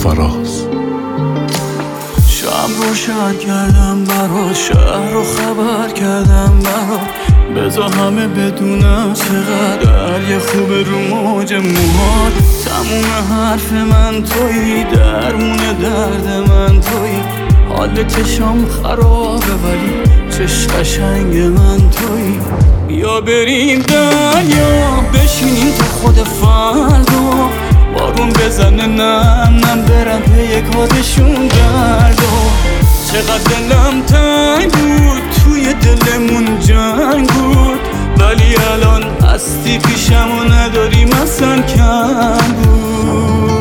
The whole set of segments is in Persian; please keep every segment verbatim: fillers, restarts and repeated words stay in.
فراز. شم روشن کردم برات، شهر رو خبر کردم برات، بذار همه بدونم چقدر یه خوب رو موج موهات. تموم حرف من تویی، درمون درد من تویی، حال چشام خرابه ولی چش قشنگ من تویی. بیا بریم دریا بشینیم تو خود فردا، بارون بزنه نم نم برم پی کارشون دردا. چقدر دلم تنگ بود توی دلمون جنگ بود، ولی الان هستی پیشم و نداریم اصلا کم بود.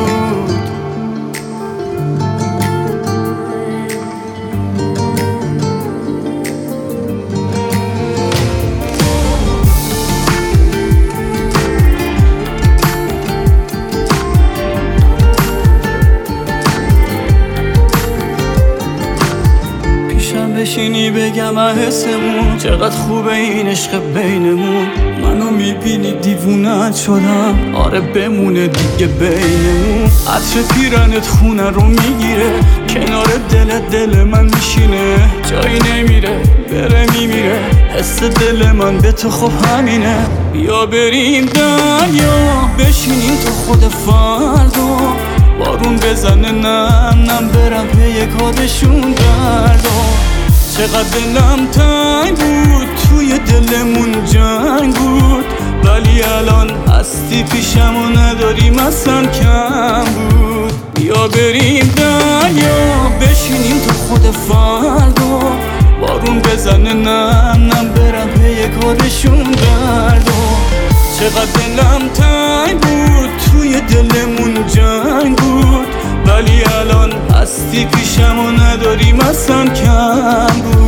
بشینی بگم حسمون چقدر خوبه این عشق بینمون. منو میبینی دیوونت شدم، آره بمونه دیگه بینمون. عطر پیرنت خونه رو میگیره، کنار دلت دل من میشینه، جایی نمیره بره میمیره حس دل من به تو خب همینه. بیا بریم دریا بشینیم تو خود فردا، بارون بزنه نم نم برم پی کارشون دردا. چقدر دلم تنگ بود توی دلمون جنگ بود، ولی الان هستی پیشم و نداریم اصلا کم بود. بیا بریم دریا بشینیم تو خود فردا، بارون بزنه نم نم برم پی کارشون دردا. چقدر دلم تنگ بود توی دلمون جنگ بود، ولی الان هستی پیشم و نداریم اصلا کم بود.